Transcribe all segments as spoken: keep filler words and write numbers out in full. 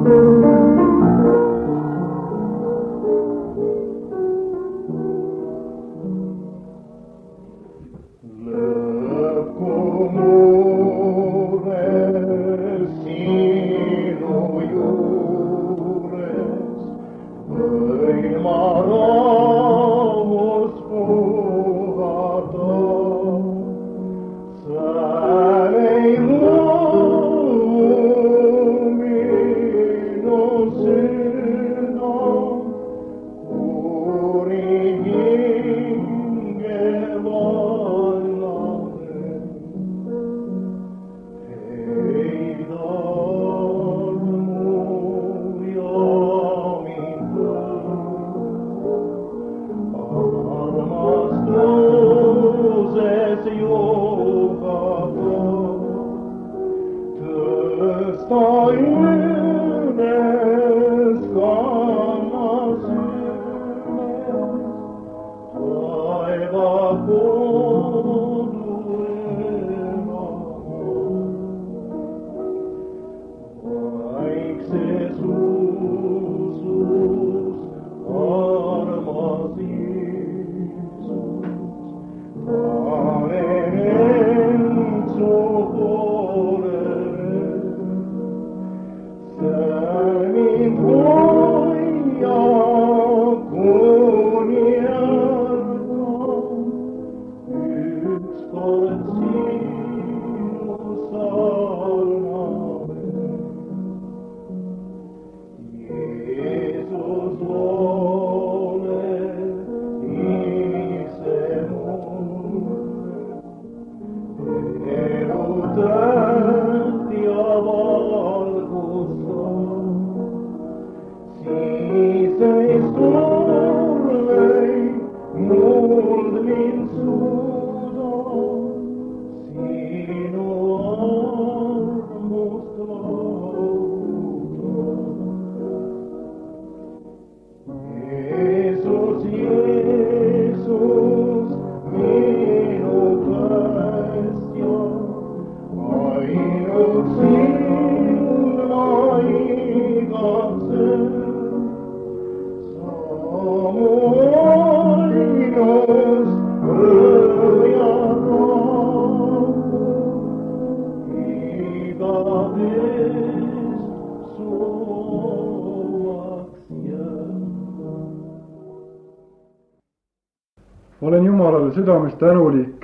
Olen Jumalale südamest tänulik,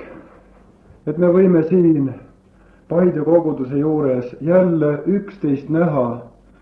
et me võime siin Paide koguduse juures jälle üksteist näha.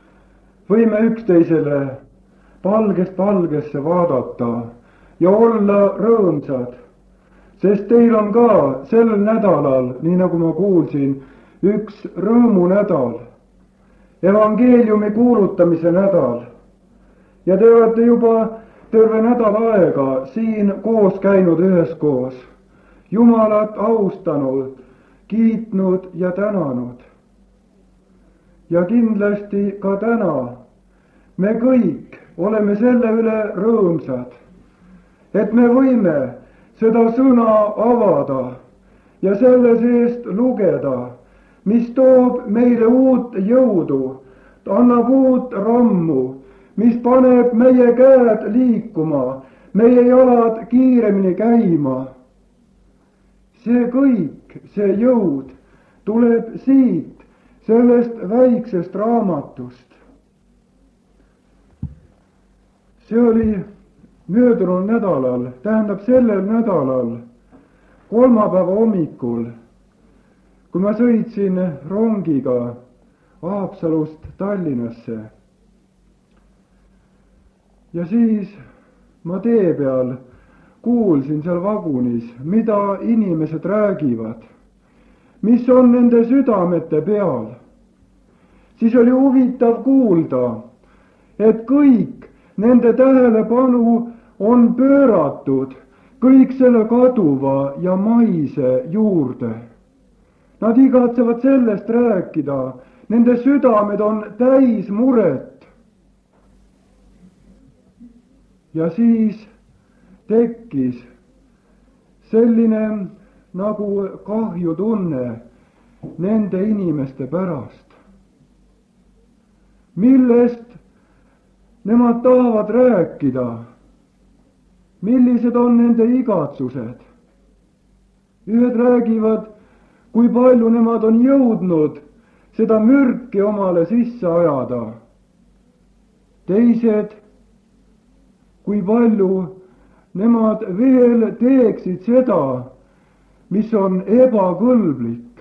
Võime üksteisele palgest palgesse vaadata ja olla rõõmsad, sest teil on ka sel nädalal, nii nagu ma kuulsin, üks rõõmunädal, evangeeliumi kuulutamise nädal. Ja te olete juba terve nädal aega siin koos käinud üheskoos, Jumalat austanud, kiitnud ja tänanud. Ja kindlasti ka täna me kõik oleme selle üle rõõmsad, et me võime seda sõna avada ja selle seest lugeda, mis toob meile uut jõudu, annab uut rammu, mis paneb meie käed liikuma, meie jalad kiiremini käima. See kõik, see jõud tuleb siit, sellest väiksest raamatust. See oli möödunud nädalal, tähendab sellel nädalal, kolmapäeva hommikul, kui ma sõitsin rongiga Haapsalust Tallinnasse. Ja siis ma tee peal kuulsin seal vagunis, mida inimesed räägivad, mis on nende südamete peal. Siis oli huvitav kuulda, et kõik nende tähelepanu on pööratud kõik selle kaduva ja maise juurde. Nad igatsevad sellest rääkida, nende südamed on täis muret. Ja siis tekkis selline nagu kahjutunne nende inimeste pärast. millest nemad tahavad rääkida, millised on nende igatsused. ühed räägivad, kui palju nemad on jõudnud seda mürki omale sisse ajada. teised, kui palju nemad veel teeksid seda, mis on ebakõlblik.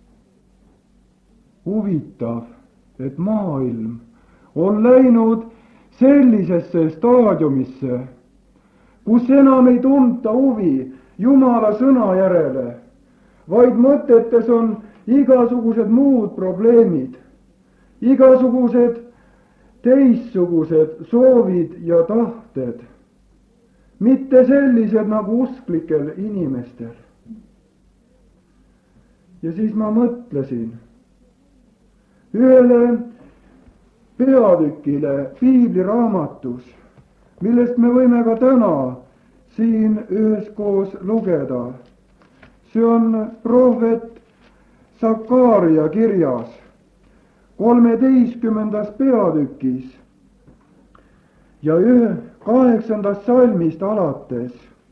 huvitav, et maailm on läinud sellisesse staadiumisse, kus enam ei tunta huvi Jumala sõna järele, vaid mõtetes on igasugused muud probleemid, igasugused teistsugused soovid ja tahted, mitte sellised nagu usklikel inimestel. ja siis ma mõtlesin ühele peatükile piibliraamatus, millest me võime ka täna siin üheskoos lugeda. see on prohvet Sakaaria kirjas kolmeteistkümnendas peatükis ja ühe kaheksandast salmist alates.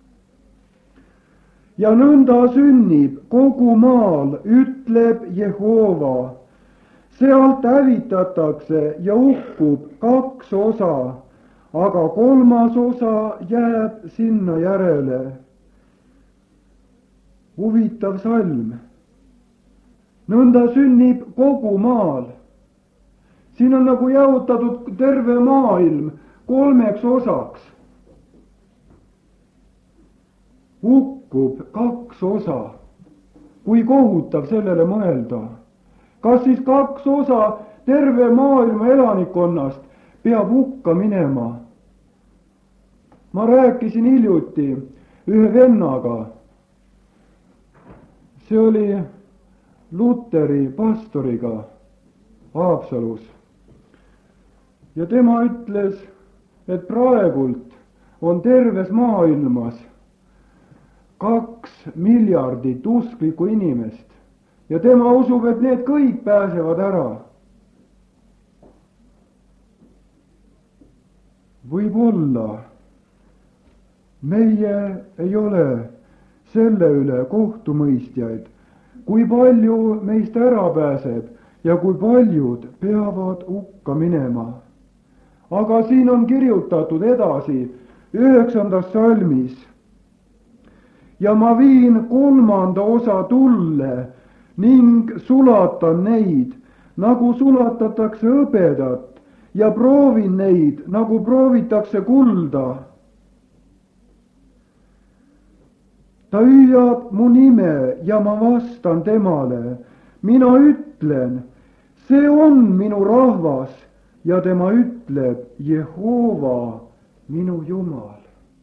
ja nõnda sünnib kogu maal, ütleb Jehova. sealt hävitatakse ja hukkub kaks osa, aga kolmas osa jääb sinna järele. huvitav salm. nõnda sünnib kogu maal. siin on nagu jaotatud terve maailm kolmeks osaks. hukkub kaks osa. kui kohutav sellele mõelda. kas siis kaks osa terve maailma elanikkonnast peab hukka minema? ma rääkisin hiljuti ühe vennaga. see oli Luteri pastoriga Haapsalus. ja tema ütles, et praegult on terves maailmas kaks miljardit usklikku inimest ja tema usub, et need kõik pääsevad ära. võib-olla meie ei ole selle üle kohtumõistjaid, kui palju meist ära pääseb ja kui paljud peavad hukka minema. aga siin on kirjutatud edasi üheksandas salmis. ja ma viin kolmanda osa tulle ning sulatan neid, nagu sulatatakse hõbedat ja proovin neid, nagu proovitakse kulda. ta hüüab mu nime ja ma vastan temale. mina ütlen, see on minu rahvas ja tema ütleb, Jehova, minu Jumal.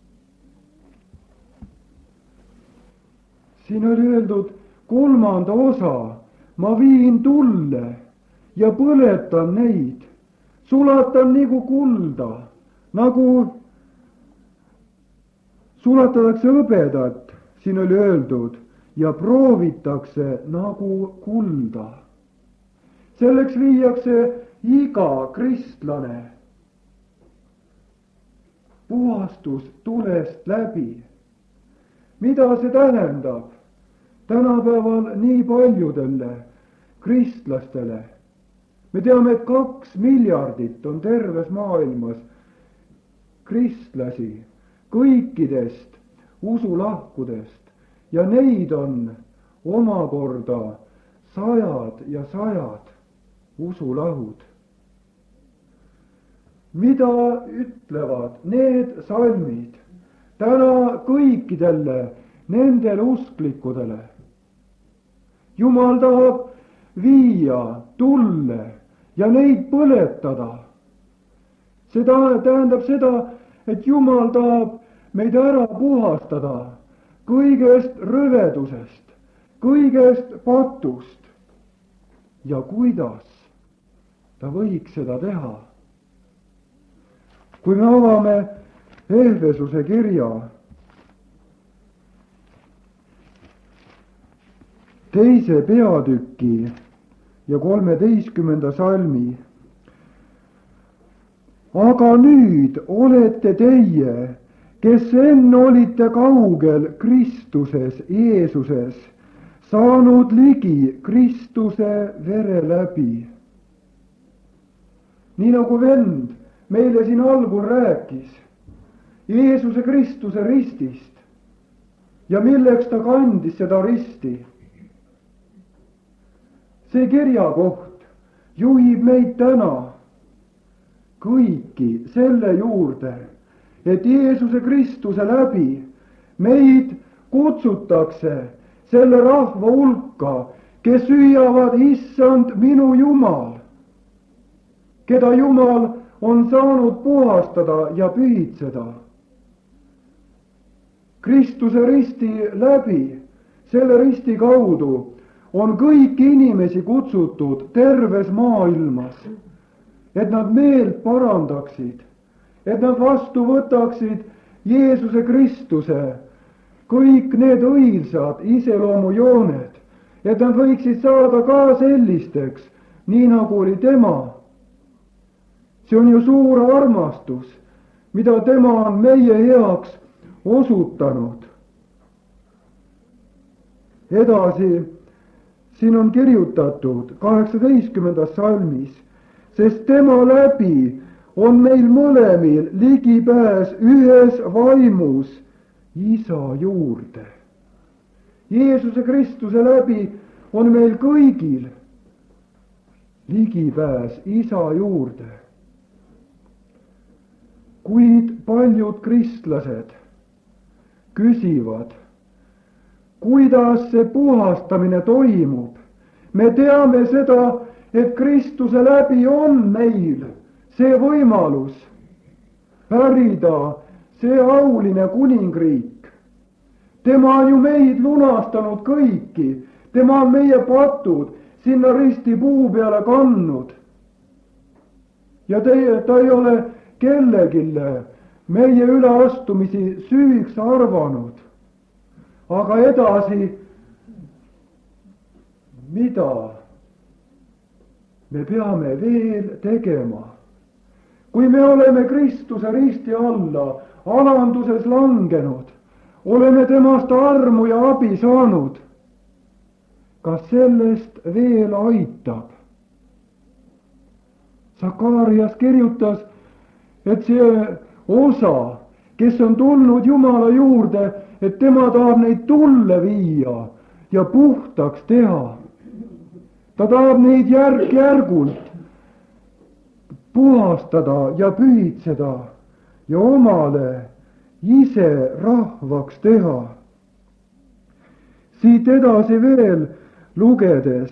siin oli öeldud kolmanda osa, ma viin tulle ja põletan neid, sulatan nagu kulda, nagu sulatatakse hõbedat, siin oli öeldud, ja proovitakse nagu kulda. selleks viiakse iga kristlane puhastustulest läbi. mida see tähendab tänapäeval nii paljudele kristlastele? me teame, et kaks miljardit on terves maailmas kristlasi kõikidest usulahkudest ja neid on omakorda sajad ja sajad usulahud. mida ütlevad need salmid täna kõikidele nendele usklikudele? Jumal tahab viia tulle ja neid põletada. see tähendab seda, et Jumal tahab meid ära puhastada kõigest rõvedusest, kõigest patust. ja kuidas ta võiks seda teha? kui me avame Ehvesuse kirja teise peatüki ja kolmeteistkümnenda salmi, aga nüüd olete teie, kes enne olite kaugel Kristuses Jeesuses, saanud ligi Kristuse vere läbi. nii nagu vend meile siin algul rääkis Jeesuse Kristuse ristist ja milleks ta kandis seda risti. see kirjakoht juhib meid täna kõiki selle juurde, et Jeesuse Kristuse läbi meid kutsutakse selle rahva hulka, kes hüüavad, issand minu Jumal, keda Jumal on saanud puhastada ja pühitseda. Kristuse risti läbi, selle risti kaudu on kõiki inimesi kutsutud terves maailmas, et nad meelt parandaksid, et nad vastu võtaksid Jeesuse Kristuse kõik need õilsad iseloomujooned, et nad võiksid saada ka sellisteks, nii nagu oli tema. see on ju suur armastus, mida tema on meie heaks osutanud. edasi, siin on kirjutatud kaheksateistkümnendas salmis, sest tema läbi on meil mõlemil ligipääs ühes vaimus Isa juurde. Jeesuse Kristuse läbi on meil kõigil ligipääs Isa juurde. Kuid paljud kristlased küsivad, kuidas see puhastamine toimub. Me teame seda, et Kristuse läbi on meil see võimalus pärida see auline kuningriik. tema on ju meid lunastanud kõiki, tema on meie patud sinna risti puu peale kandnud. ja teie, ta ei ole kellegile meie üleastumisi süüks arvanud. aga edasi, mida me peame veel tegema? kui me oleme Kristuse risti alla alanduses langenud, oleme temast armu ja abi saanud, kas sellest veel aitab? Sakarias kirjutas, et see osa, kes on tulnud Jumala juurde, et tema tahab neid tulle viia ja puhtaks teha. ta tahab neid järk-järgult puhastada ja pühitseda ja omale ise rahvaks teha. siit edasi veel lugedes,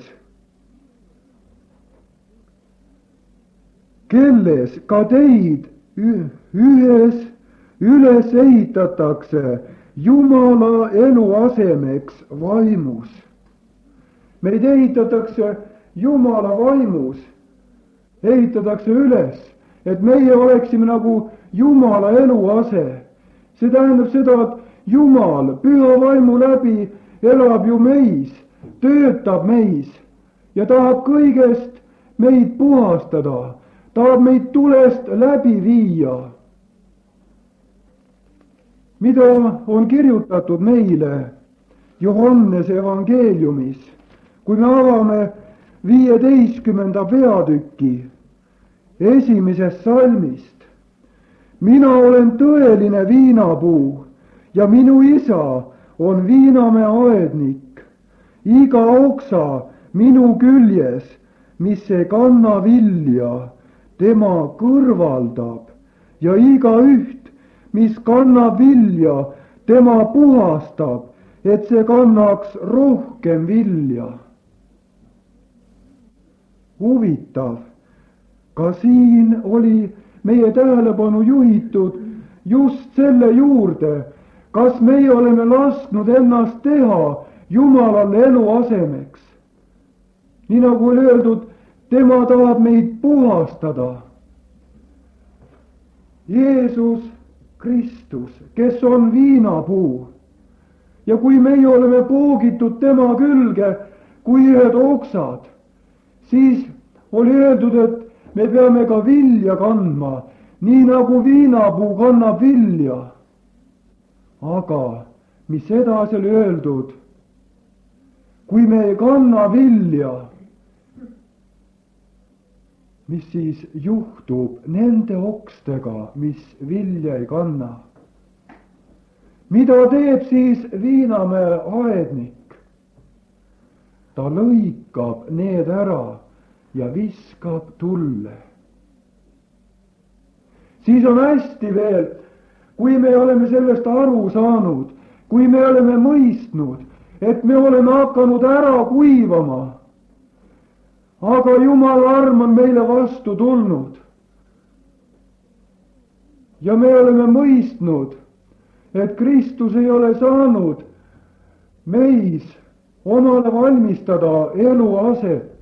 kelles ka teid ühes üles ehitatakse Jumala eluasemeks vaimus. meid ehitatakse Jumala vaimus, ehitatakse üles, et meie oleksime nagu Jumala eluase. see tähendab seda, et Jumal püha vaimu läbi elab ju meis, töötab meis ja tahab kõigest meid puhastada, tahab meid tulest läbi viia. mida on kirjutatud meile Johannese evangeeliumis, kui me avame viieteistkümnenda peatüki esimesest salmist. mina olen tõeline viinapuu ja minu isa on viinamäe aednik. iga oksa minu küljes, mis ei kanna vilja, tema kõrvaldab ja igaüht, mis kannab vilja, tema puhastab, et see kannaks rohkem vilja. huvitav, ka siin oli meie tähelepanu juhitud just selle juurde, kas meie oleme lasknud ennast teha Jumalale eluasemeks. nii nagu oli öeldud, tema tahab meid puhastada. Jeesus Kristus, kes on viinapuu, ja kui meie oleme poogitud tema külge kui ühed oksad, siis oli öeldud, et me peame ka vilja kandma, nii nagu viinapuu kannab vilja. aga mis edasi oli öeldud? kui me ei kanna vilja, mis siis juhtub nende okstega, mis vilja ei kanna? mida teeb siis Viinamäe aednik? ta lõikab need ära ja viskab tulle. siis on hästi veel, kui me oleme sellest aru saanud, kui me oleme mõistnud, et me oleme hakanud ära kuivama, aga Jumala arm on meile vastu tulnud ja me oleme mõistnud, et Kristus ei ole saanud meis omale valmistada eluaset,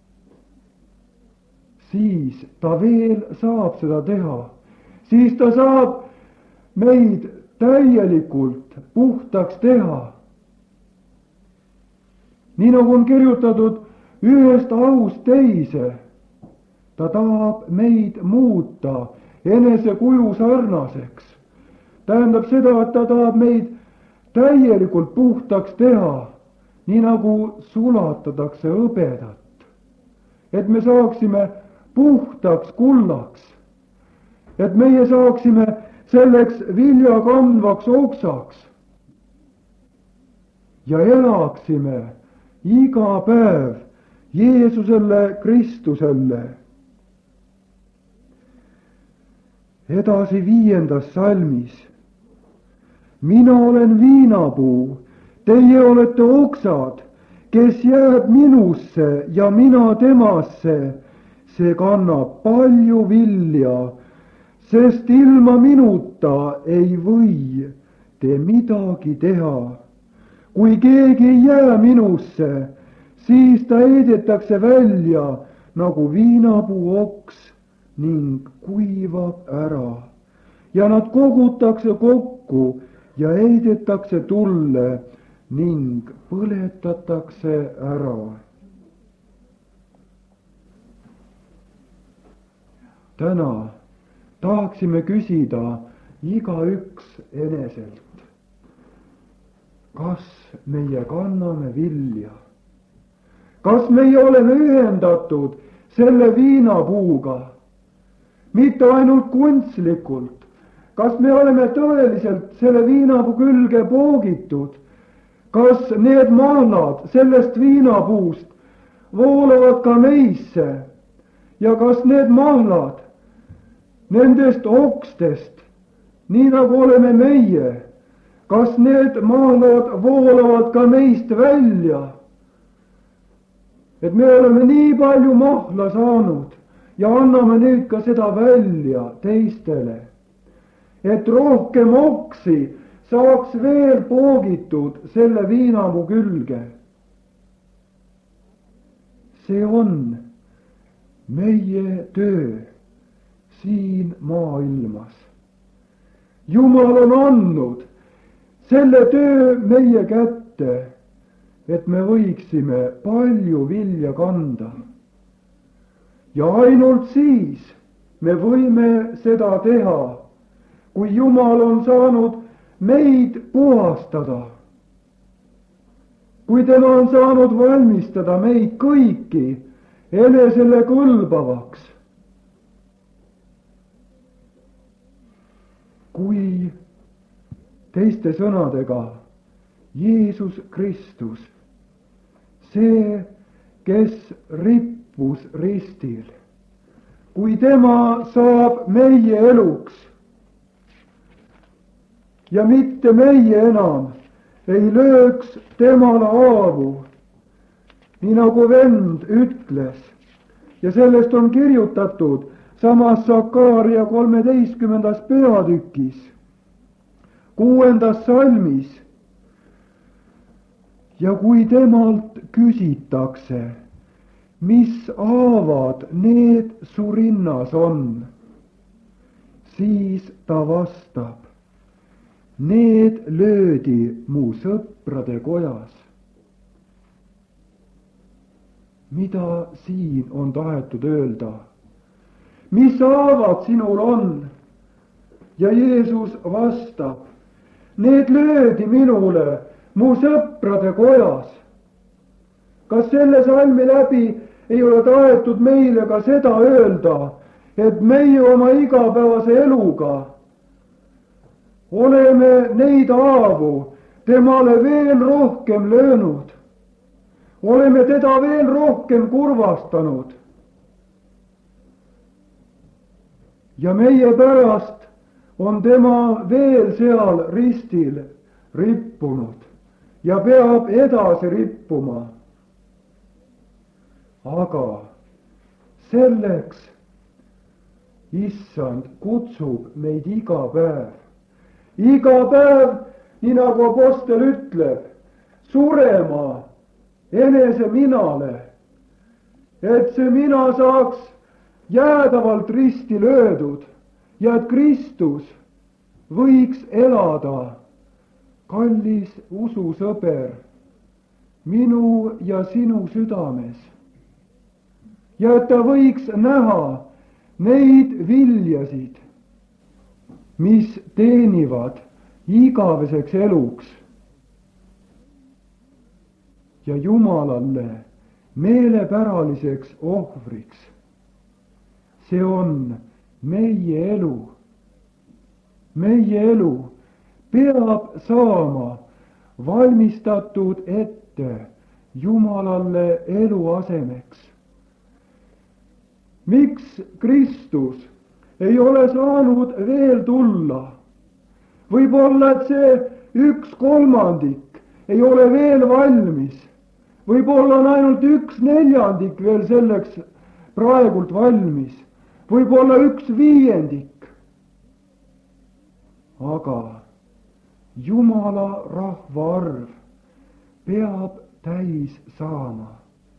siis ta veel saab seda teha. siis ta saab meid täielikult puhtaks teha. nii nagu on kirjutatud, ühest aust teise. ta tahab meid muuta enese kuju sarnaseks. tähendab seda, et ta tahab meid täielikult puhtaks teha, nii nagu sulatatakse hõbedat. et me saaksime puhtaks kullaks, et meie saaksime selleks vilja kandvaks oksaks ja elaksime iga päev Jeesusele Kristusele. edasi viiendas salmis. mina olen viinapuu, teie olete oksad, kes jääb minusse ja mina temasse, see kannab palju vilja, sest ilma minuta ei või te midagi teha. kui keegi ei jää minusse, siis ta heidetakse välja nagu viinapuu oks ning kuivab ära ja nad kogutakse kokku ja heidetakse tulle ning põletatakse ära. täna tahaksime küsida igaüks eneselt, kas meie kanname vilja? kas meie oleme ühendatud selle viinapuuga? mitte ainult kunstlikult, kas me oleme tõeliselt selle viinapuu külge poogitud? kas need mahlad sellest viinapuust voolavad ka meisse ja kas need mahlad nendest okstest, nii nagu oleme meie, kas need mahlad voolavad ka meist välja? et me oleme nii palju mahla saanud ja anname nüüd ka seda välja teistele, et rohkem oksi saaks veel poogitud selle viinapuu külge. see on meie töö siin maailmas. Jumal on andnud selle töö meie kätte, et me võiksime palju vilja kanda. ja ainult siis me võime seda teha, kui Jumal on saanud meid puhastada. kui tema on saanud valmistada meid kõiki enesele kõlbavaks. kui teiste sõnadega Jeesus Kristus, see, kes rippus ristil, kui tema saab meie eluks ja mitte meie enam ei lööks temale haavu, nii nagu vend ütles ja sellest on kirjutatud samas Sakaaria kolmeteistkümnendas peatükis, kuuendas salmis. ja kui temalt küsitakse, mis haavad need su rinnas on, siis ta vastab, need löödi mu sõprade kojas. mida siin on tahetud öelda? mis haavad sinul on? ja Jeesus vastab, need löödi minule mu sõprade kojas. kas selle salmi läbi ei ole tahetud meile ka seda öelda, et meie oma igapäevase eluga oleme neid haavu temale veel rohkem löönud, oleme teda veel rohkem kurvastanud. ja meie pärast on tema veel seal ristil rippunud ja peab edasi rippuma. aga selleks Issand kutsub meid iga päev, iga päev, nii nagu apostel ütleb, surema enese minale, et see mina saaks jäädavalt risti löödud ja et Kristus võiks elada, kallis ususõber, minu ja sinu südames. ja et ta võiks näha neid viljasid, mis teenivad igaveseks eluks ja Jumalale meelepäraliseks ohvriks. see on meie elu. meie elu peab saama valmistatud ette Jumalale eluasemeks. miks Kristus ei ole saanud veel tulla? võib-olla, et see üks kolmandik ei ole veel valmis. võib-olla on ainult üks neljandik veel selleks praegult valmis. võib-olla üks viiendik. aga Jumala rahvaarv peab täis saama.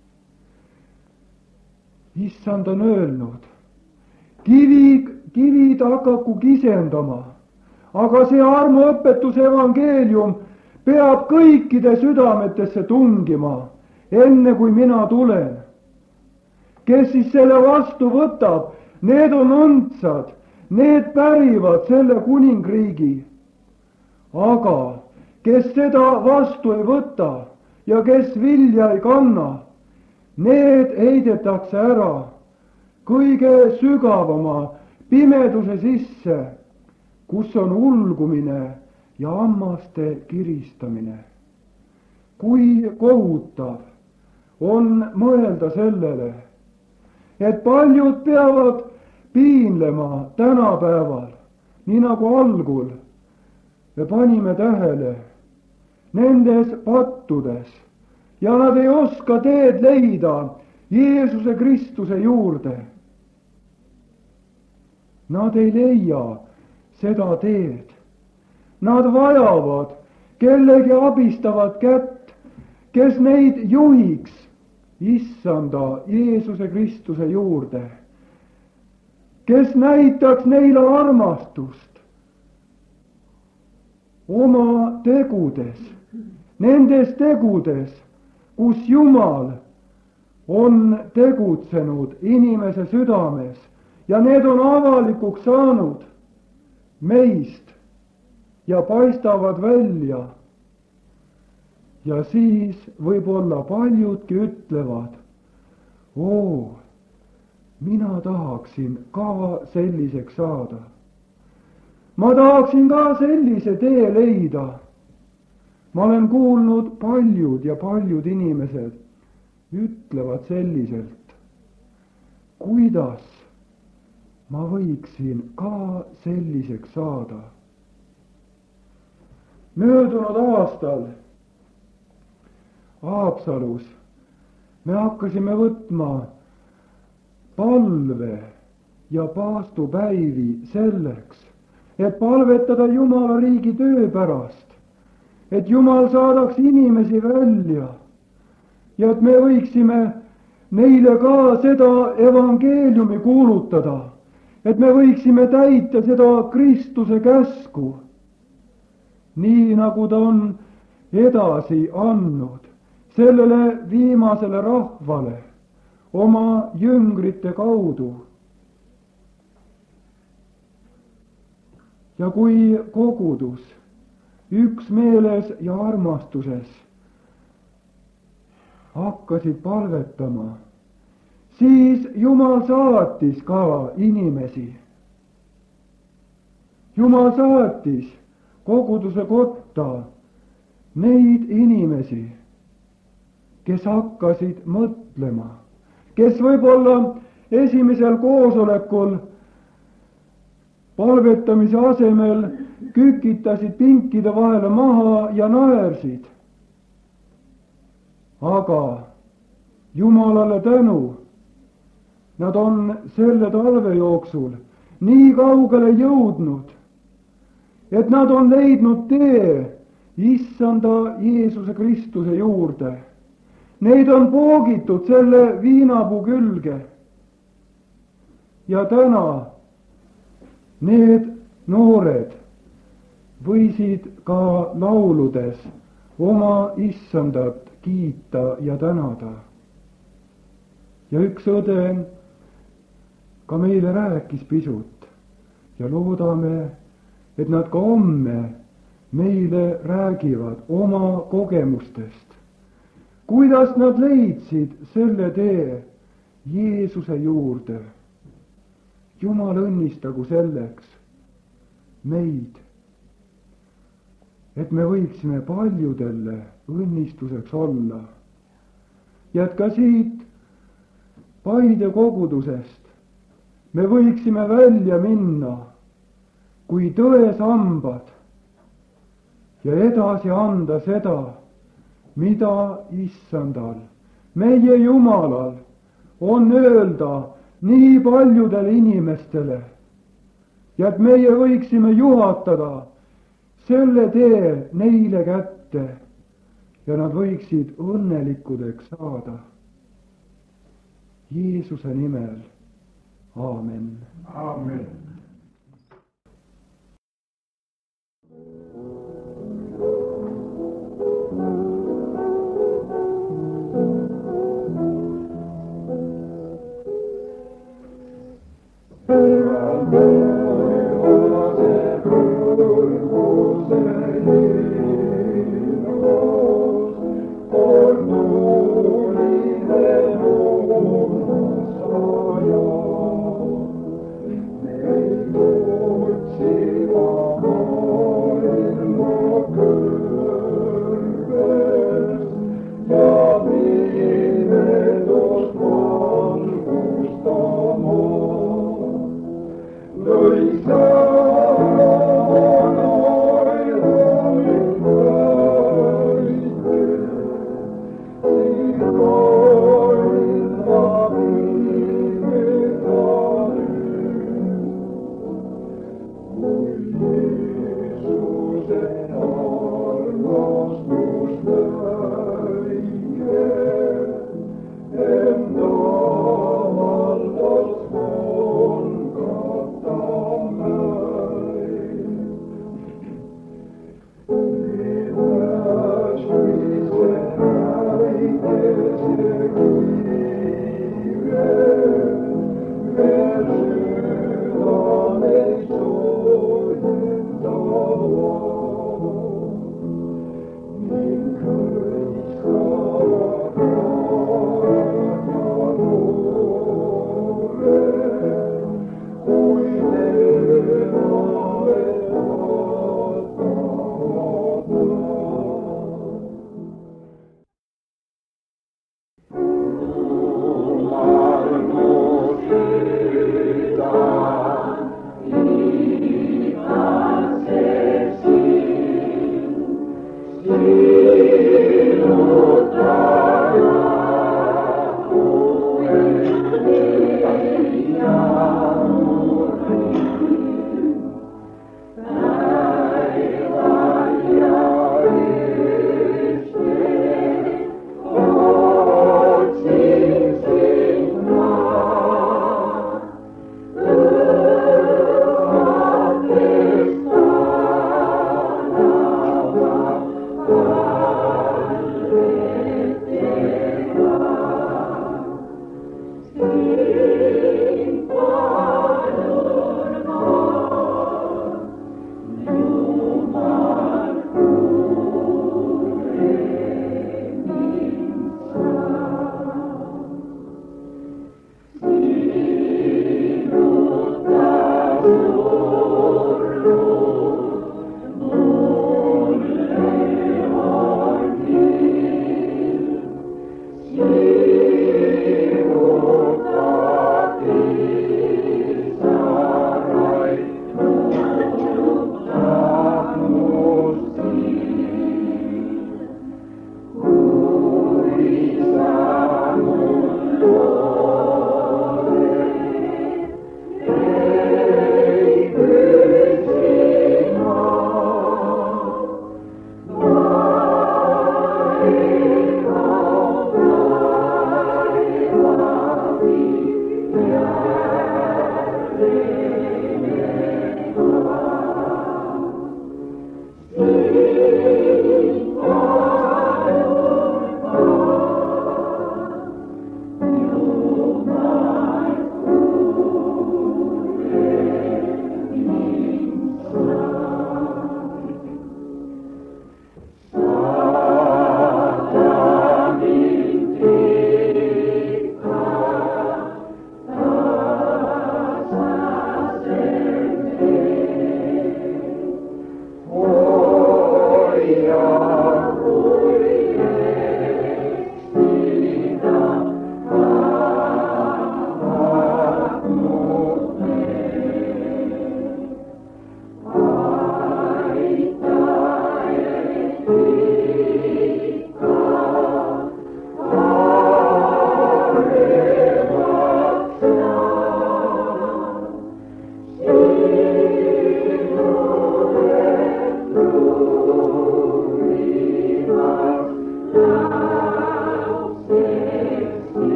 Issand on öelnud, kivi, kivid hakaku kisendama, aga see armuõpetuse evangeelium peab kõikide südametesse tungima, enne kui mina tulen. kes siis selle vastu võtab, need on õndsad, need pärivad selle kuningriigi. aga kes seda vastu ei võta ja kes vilja ei kanna, need heidetakse ära kõige sügavama pimeduse sisse, kus on ulgumine ja hammaste kiristamine. kui kohutav on mõelda sellele, et paljud peavad piinlema tänapäeval, nii nagu algul me panime tähele, nendes pattudes, ja nad ei oska teed leida Jeesuse Kristuse juurde. Nad ei leia seda teed. Nad vajavad kellegi abistavat kätt, kes neid juhiks Issanda Jeesuse Kristuse juurde, kes näitaks neile armastust oma tegudes, nendes tegudes, kus Jumal on tegutsenud inimese südames ja need on avalikuks saanud meist ja paistavad välja. ja siis võib-olla paljudki ütlevad, oo, mina tahaksin ka selliseks saada. ma tahaksin ka sellise tee leida. ma olen kuulnud paljud ja paljud inimesed ütlevad selliselt, kuidas ma võiksin ka selliseks saada. möödunud aastal Haapsalus me hakkasime võtma palve ja paastupäivi selleks, et palvetada Jumala riigi töö pärast, et Jumal saadaks inimesi välja ja et me võiksime neile ka seda evangeeliumi kuulutada, et me võiksime täita seda Kristuse käsku, nii nagu ta on edasi andnud sellele viimasele rahvale oma jüngrite kaudu. ja kui kogudus üksmeeles ja armastuses hakkasid palvetama, siis Jumal saatis ka inimesi. Jumal saatis koguduse kotta neid inimesi, kes hakkasid mõtlema, kes võib-olla esimesel koosolekul palvetamise asemel kükitasid pinkide vahele maha ja naersid. Aga Jumalale tänu, nad on selle talve jooksul nii kaugele jõudnud, et nad on leidnud tee Issanda Jeesuse Kristuse juurde. Neid on poogitud selle viinapuu külge. Ja täna need noored võisid ka lauludes oma Issandat kiita ja tänada. Ja üks õde ka meile rääkis pisut ja loodame, et nad ka homme meile räägivad oma kogemustest, kuidas nad leidsid selle tee Jeesuse juurde. Jumal õnnistagu selleks meid, et me võiksime paljudele õnnistuseks olla. Ja et ka siit Paide kogudusest me võiksime välja minna kui tõesambad ja edasi anda seda, mida Issandal, meie Jumalal on öelda nii paljudele inimestele, ja et meie võiksime juhatada selle tee neile kätte ja nad võiksid õnnelikudeks saada. Jeesuse nimel. Aamen. Aamen. Lord,